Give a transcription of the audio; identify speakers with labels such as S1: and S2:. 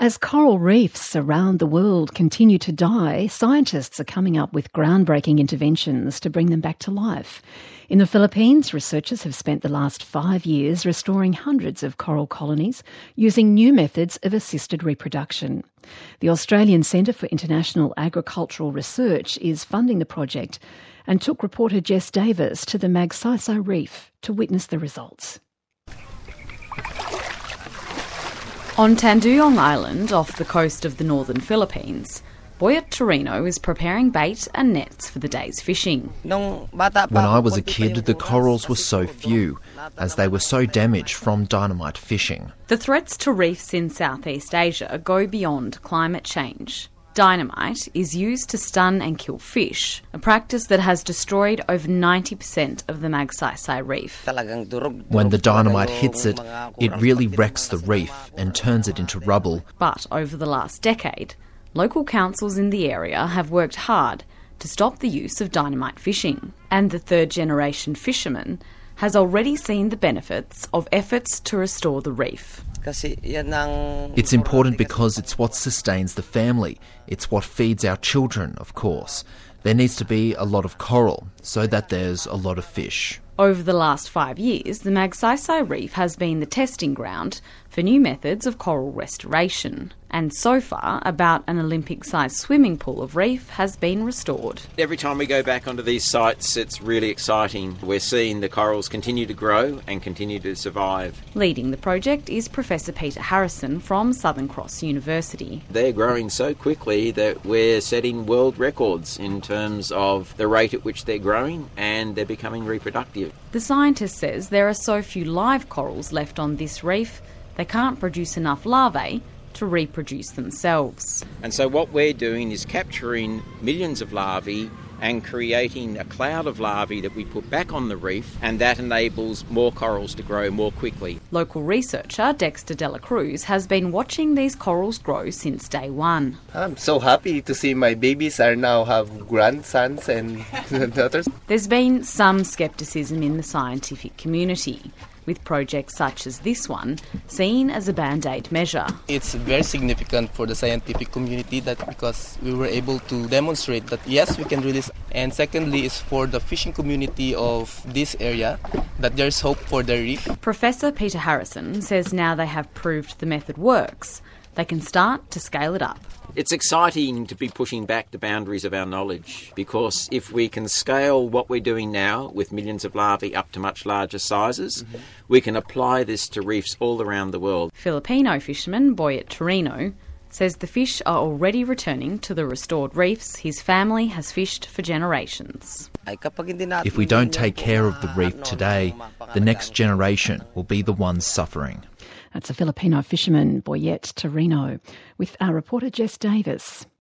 S1: As coral reefs around the world continue to die, scientists are coming up with groundbreaking interventions to bring them back to life. In the Philippines, researchers have spent the last 5 years restoring hundreds of coral colonies using new methods of assisted reproduction. The Australian Centre for International Agricultural Research is funding the project and took reporter Jess Davis to the Magsaysay Reef to witness the results.
S2: On Tanduyong Island, off the coast of the northern Philippines, Boyet Torino is preparing bait and nets for the day's fishing.
S3: When I was a kid, the corals were so few, as they were so damaged from dynamite fishing.
S2: The threats to reefs in Southeast Asia go beyond climate change. Dynamite is used to stun and kill fish, a practice that has destroyed over 90% of the Magsaysay Reef.
S3: When the dynamite hits it, it really wrecks the reef and turns it into rubble.
S2: But over the last decade, local councils in the area have worked hard to stop the use of dynamite fishing, and the third-generation fisherman has already seen the benefits of efforts to restore the reef.
S3: It's important because it's what sustains the family. It's what feeds our children, of course. There needs to be a lot of coral so that there's a lot of fish.
S2: Over the last 5 years, the Magsaysay Reef has been the testing ground for new methods of coral restoration. And so far, about an Olympic-sized swimming pool of reef has been restored.
S4: Every time we go back onto these sites, it's really exciting. We're seeing the corals continue to grow and continue to survive.
S2: Leading the project is Professor Peter Harrison from Southern Cross University.
S4: They're growing so quickly that we're setting world records in terms of the rate at which they're growing, and they're becoming reproductive.
S2: The scientist says there are so few live corals left on this reef, they can't produce enough larvae to reproduce themselves.
S4: And so what we're doing is capturing millions of larvae and creating a cloud of larvae that we put back on the reef, and that enables more corals to grow more quickly.
S2: Local researcher Dexter Dela Cruz has been watching these corals grow since day one.
S5: I'm so happy to see my babies are now have grandsons and daughters.
S2: There's been some scepticism in the scientific community, with projects such as this one seen as a band-aid measure.
S5: It's very significant for the scientific community that because we were able to demonstrate that yes, we can release. And secondly is for the fishing community of this area that there's hope for the reef.
S2: Professor Peter Harrison says now they have proved the method works, they can start to scale it up.
S4: It's exciting to be pushing back the boundaries of our knowledge, because if we can scale what we're doing now with millions of larvae up to much larger sizes, we can apply this to reefs all around the world.
S2: Filipino fisherman Boyet Torino says the fish are already returning to the restored reefs his family has fished for generations.
S3: If we don't take care of the reef today, the next generation will be the ones suffering.
S1: That's a Filipino fisherman, Boyet Torino, with our reporter Jess Davis.